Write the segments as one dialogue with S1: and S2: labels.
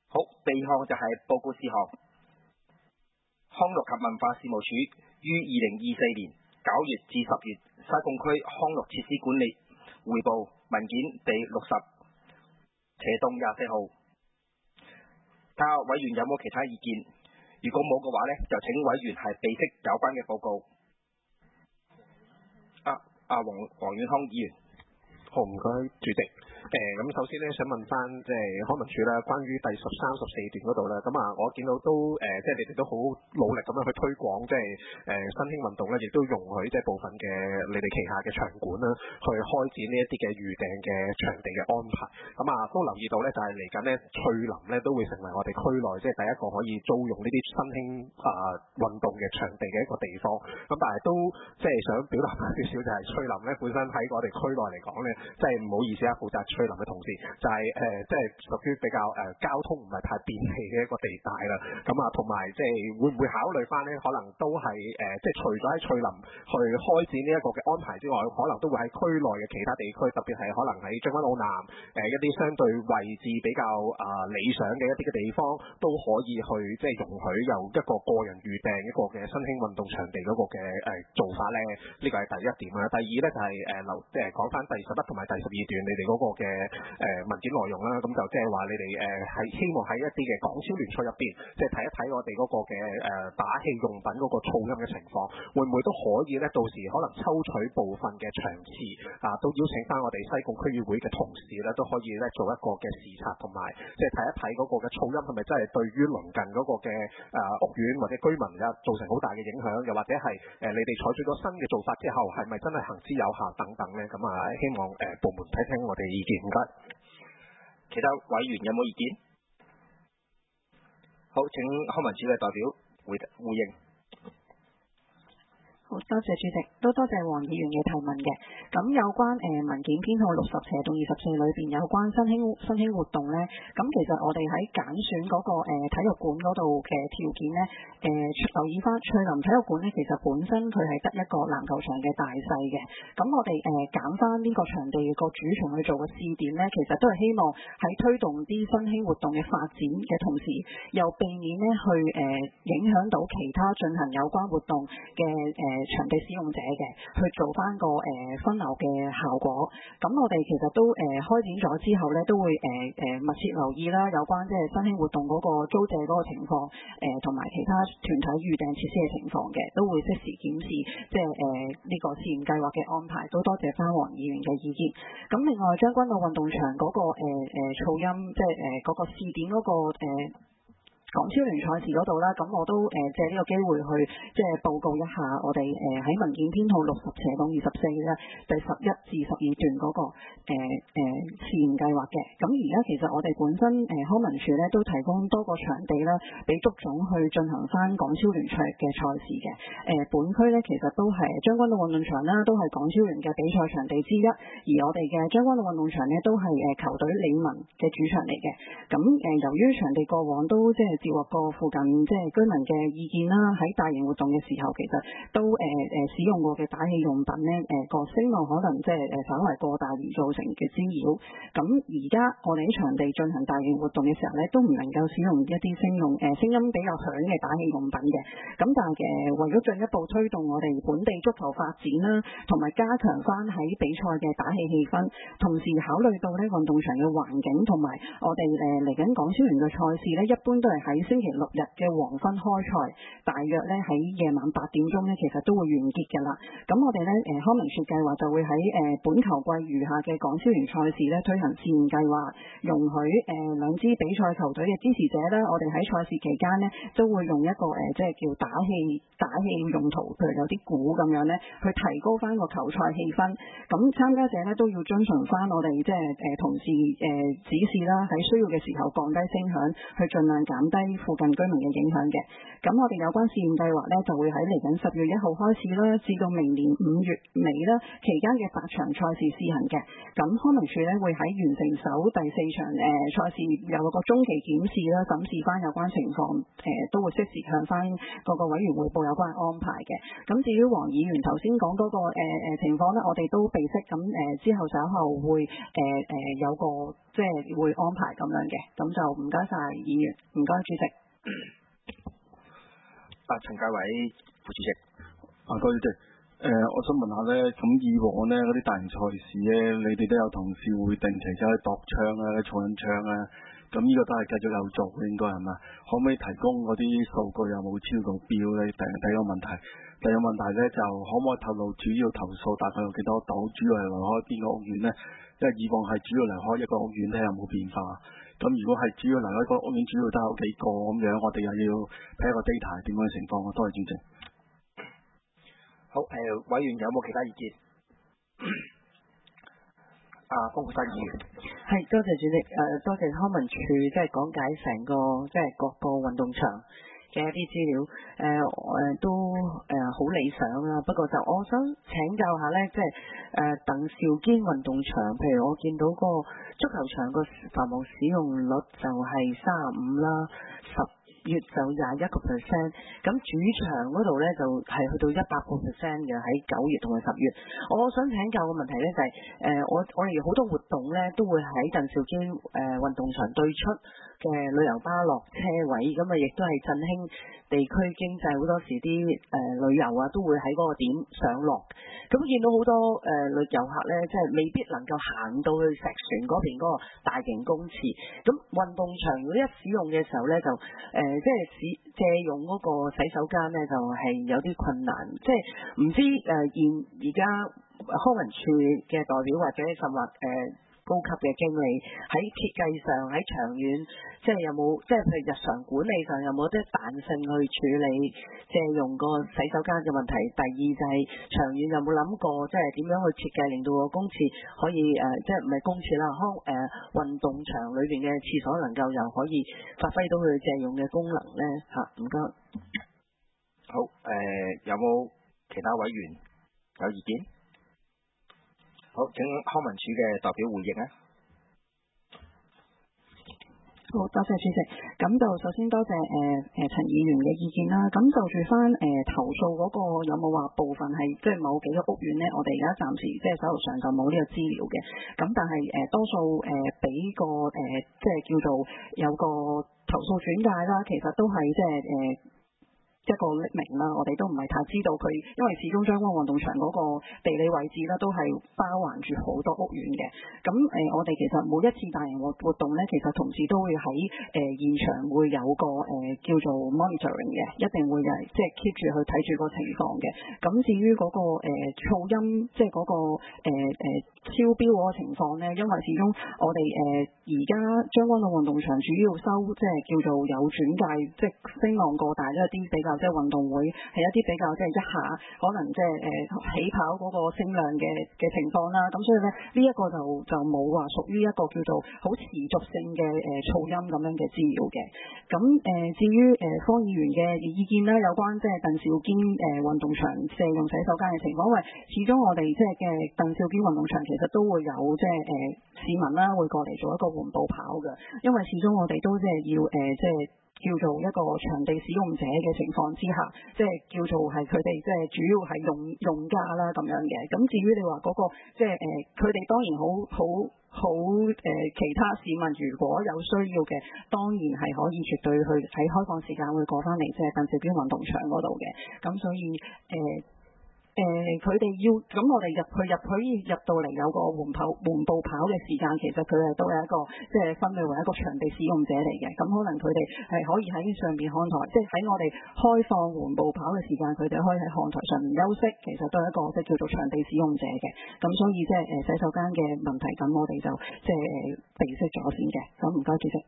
S1: 好，第二項就係報告事項。康樂及文化事務署於2024年9月至10月西貢區康樂設施管理匯報文件第60/24號。睇下委員有冇其他意見？如果冇嘅話呢，就請委員係備悉有關嘅報告。黃遠康議員。
S2: 好，唔該，主席。咁首先咧，想問翻即係康文署啦，關於第13、14段嗰度咧，咁我見到都即係你哋都好努力咁樣去推廣，即係新興運動咧，亦都容許即係部分嘅你哋旗下嘅場館啦，去開展呢一啲嘅預訂嘅場地嘅安排。咁都留意到咧，就係嚟緊咧，翠林咧都會成為我哋區內即係第一個可以租用呢啲新興運動嘅場地嘅一個地方。咁但係都即係想表達少少，就係翠林咧本身喺我哋區內嚟講咧，即係唔好意思啊，負責翠林嘅同事就係即係屬於比較交通唔係太便利嘅一個地帶啦。咁同埋即係會唔會考慮翻咧？可能都係即係除咗喺翠林去開展呢一個嘅安排之外，可能都會喺區內嘅其他地區，特別係可能喺將軍澳南一啲相對位置比較理想嘅一啲嘅地方，都可以去即係容許由一個個人預訂一個嘅新興運動場地嗰個嘅做法咧。呢個係第一點啦。第二咧就係即係講翻第11同埋第12段你哋嗰個嘅文件內容啦。咁就即係話你哋係希望喺一啲嘅港超聯賽入邊，即係睇一睇我哋嗰個嘅打氣用品嗰個噪音嘅情況，會唔會都可以咧？到時可能抽取部分嘅場次都邀請翻我哋西貢區議會嘅同事咧，都可以咧做一個嘅視察，同埋即係睇一睇嗰個嘅噪音係咪真係對於鄰近嗰個嘅屋苑或者居民造成好大嘅影響，又或者係你哋採取咗新嘅做法之後，係咪真係行之有效等等咧？咁希望部門睇聽我哋意見，唔該。
S1: 其他委員有冇意見？好，請康文署嘅代表回應。
S3: 好，多謝主席，都多謝黃議員嘅提問嘅。咁有關文件編號60/24裏邊有關新興活動咧，咁其實我哋喺揀選嗰個體育館嗰度嘅條件咧，留意翻翠林體育館咧，其實本身佢係得一個籃球場嘅大細嘅。咁我哋揀翻呢個場地個主場去做個試點咧，其實都係希望喺推動啲新興活動嘅發展嘅同時，又避免咧去影響到其他進行有關活動嘅場地使用者嘅，去做翻個分流嘅效果。咁我哋其實都開展咗之後咧，都會密切留意啦，有關即係新興活動嗰個租借嗰個情況，同埋其他團體預訂設施嘅情況嘅，都會適時檢視即係呢個試驗計劃嘅安排。都多謝翻黃議員嘅意見。咁另外將軍澳運動場嗰個噪音，即係嗰個試點嗰個港超聯賽事嗰度啦，咁我都借呢個機會去即係報告一下我哋喺文件編號60/24咧第11至12段嗰個試驗計劃嘅。咁而家其實我哋本身康文署咧都提供多個場地啦，俾足總去進行翻港超聯賽嘅賽事嘅。本區咧其實都係將軍澳運動場啦，都係港超聯嘅比賽場地之一。而我哋嘅將軍澳運動場咧都係球隊理民嘅主場嚟嘅。咁由於場地過往都即係接獲過附近即係居民嘅意見啦，喺大型活動嘅時候，其實都使用過嘅打氣用品咧，個聲浪可能即係稍為過大而造成嘅滋擾。咁而家我哋喺場地進行大型活動嘅時候咧，都唔能夠使用一啲聲音比較響嘅打氣用品嘅。咁但係為咗進一步推動我哋本地足球發展啦，同埋加強翻喺比賽嘅打氣氣氛，同時考慮到咧運動場嘅環境同埋我哋嚟緊港超聯嘅賽事咧，一般都係喺星期六日嘅黃昏開賽，大約咧喺夜晚8點鐘咧，其實都會完結㗎啦。咁我哋咧康文署計劃就會喺本球季餘下嘅港超聯賽事咧推行試驗計劃，容許兩支比賽球隊嘅支持者咧，我哋喺賽事期間咧都會用一個即係叫打氣用途，譬如有啲鼓咁樣咧，去提高翻個球賽氣氛。咁參加者咧都要遵循翻我哋即係同事指示啦，喺需要嘅時候降低聲響，去盡量減低附近居民嘅影響嘅。咁我哋有關試驗計劃咧，就會喺嚟緊10月1號開始啦，至到明年5月尾啦，期間嘅8場賽事試行嘅。咁康文署咧會喺完成首第4場賽事有個中期檢視啦，審視翻有關情況，都會適時向翻各個委員匯報有關安排嘅。咁至於黃議員頭先講嗰個情況咧，我哋都備悉，咁之後稍後會有個即即係會安排咁樣嘅。咁就唔該晒議員，唔該主席。
S1: 陳介偉副主席。
S4: 多謝主席。我想問下咧，咁以往咧嗰啲大型賽事咧，你哋都有同事會定期走去度槍啊、儲緊槍啊，咁呢個都係繼續有做嘅，應該係嘛？可唔可以提供嗰啲數據有冇超過標咧？第一個問題，第二個問題咧就可唔可以透露主要投訴大概有幾多度？主要係離開邊個屋苑咧？因為以往係主要離開一個屋苑，睇下有冇變化。咁如果係主要離開一個屋苑，主要都有幾個咁樣，我哋又要睇下個 data 係點樣嘅情況。多謝主席。
S1: 好，委員有冇其他意見？方國珊議員。
S5: 係，多謝主席。多謝康文署即係講解成個即係各個運動場嘅一啲資料。都好理想啦。不過就我想請教下咧，即係鄧肇堅運動場，譬如我見到個足球場個繁忙使用率就係35%啦，10月就21%，咁主場嗰度咧就係去到100%嘅，喺9月同埋10月。我想請教個問題咧就係、我哋好多活動咧都會喺鄧肇堅運動場對出嘅旅遊巴落車位，咁啊亦都係振興地區經濟，好多時啲旅遊啊都會喺嗰個點上落。咁見到好多旅遊客咧，即係未必能夠行到去石船嗰邊嗰個大型公廁。咁運動場如果一使用嘅時候咧，就即係借用嗰個洗手間咧，就係有啲困難。即係唔知而家康文署嘅代表或者甚或高級嘅經理喺設計上喺長遠，即係有冇即係譬如日常管理上有冇啲彈性去處理借用個洗手間嘅問題？第二就係長遠有冇諗過即係點樣去設計令到個公廁可以即係唔係公廁啦，運動場裏邊嘅廁所能夠又可以發揮到佢借用嘅功能咧？唔該。
S1: 好，有冇其他委員有意見？好，請康文署嘅代表回應啊。
S3: 好多謝主席。咁就首先多謝陳議員嘅意見啦。咁就住翻投訴嗰個有冇話部分係即係某幾個屋苑咧？我哋而家暫時即係手頭上就冇呢個資料嘅。咁但係多數俾個即係叫做有個投訴轉介啦，其實都係即係一個匿名啦，我哋都唔係太知道佢，因為始終將軍運動場嗰個地理位置咧，都係包環住好多屋苑嘅。咁我哋其實每一次大型活動咧，其實同時都會喺現場會有個叫做 monitoring 嘅，一定會即係 keep 住去睇住個情況嘅。咁至於嗰個噪音，即係嗰個超標嗰個情況咧，因為始終我哋而家將軍澳運動場主要收即係叫做有轉介，即係聲浪過大，一啲比較即係運動會係一啲比較即係一下可能即係起跑嗰個聲量嘅情況啦。咁所以咧呢一個就冇話屬於一個叫做好持續性嘅噪音咁樣嘅資料嘅。咁至於方議員嘅意見啦，有關即係鄧肇堅運動場借用洗手間嘅情況，因為始終我哋即係嘅鄧肇堅運動場其實都會有即係市民啦會過嚟做一個緩步跑嘅，因為始終我哋都即係要即係叫做一個場地使用者嘅情況之下，即係叫做係佢哋即係主要係用家啦咁樣嘅。咁至於你話嗰個即係佢哋當然好其他市民如果有需要嘅，當然係可以絕對去喺開放時間會過翻嚟即係鄧肇堅運動場嗰度嘅。咁所以佢哋要咁我哋入到嚟有個緩步跑嘅時間，其實佢哋都係一個即係分類為一個場地使用者嚟嘅。咁可能佢哋係可以喺上邊看台，即係喺我哋開放緩步跑嘅時間，佢哋可以喺看台上面休息，其實都係一個即係叫做場地使用者嘅。咁所以即係洗手間嘅問題，咁我哋就即係避息咗先嘅。咁唔該主席。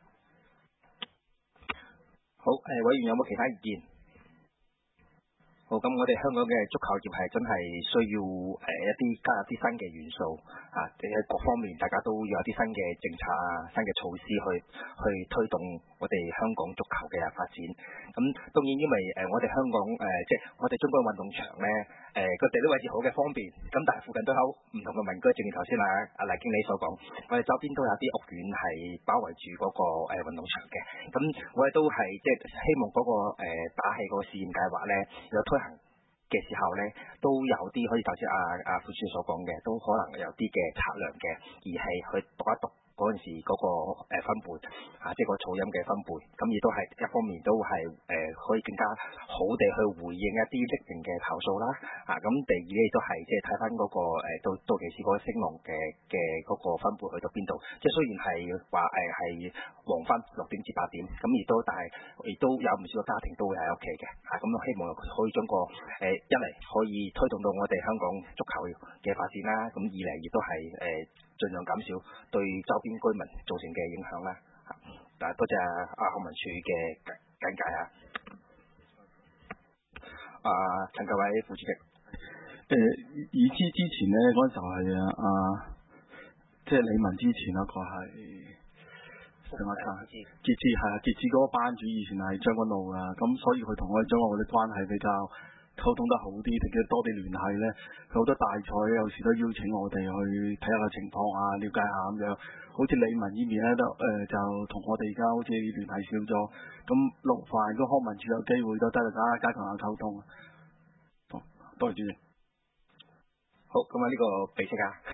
S1: 好，委員有冇其他意見？好，咁我哋香港嘅足球業係真係需要一啲加入啲新嘅元素啊！喺各方面大家都要有啲新嘅政策啊、新嘅措施去推動我哋香港足球嘅發展。咁當然因為我哋香港即係我哋中國運動場咧個地理位置好嘅方便，咁但係附近都有唔同嘅民居，正如頭先阿黎經理所講，我哋周邊都有啲屋苑係包圍住嗰個運動場嘅。咁我哋都係即係希望嗰個打氣嗰個試驗計劃咧有推行嘅時候咧，都有啲可以頭先阿副主席所講嘅，都可能有啲嘅測量嘅儀器去讀一讀嗰陣時嗰個分配即係個噪音嘅分配，咁亦都係一方面都係可以更加好地去回應一啲匿名嘅投訴啦，咁第二咧亦都係即係睇翻嗰個到期時嗰個聲浪嘅嗰個分配去到邊度，即係雖然係話係黃昏6點至8點，咁但係亦都有唔少個家庭都會喺屋企嘅，咁希望可以將個一嚟可以推動到我哋香港足球嘅發展啦，咁二嚟亦都係盡量減少對周邊居民造成嘅影響啦。多謝康文署嘅簡介啊。陳繼偉副主席。
S4: 以之前咧嗰陣時候係即係李文之前嗰個係上一屆傑志係傑志嗰個班主以前係將軍澳㗎，咁所以佢同我哋將軍澳啲關係比較溝通得好啲，亦都多啲聯繫咧。佢好多大賽有時都邀請我哋去睇下個情況了解下咁樣。好似李文呢邊咧都就同我哋而家好似聯繫少咗，咁陸範個康文署有機會都得大家加強下溝通。多謝主席。
S1: 好，咁呢個俾息啊。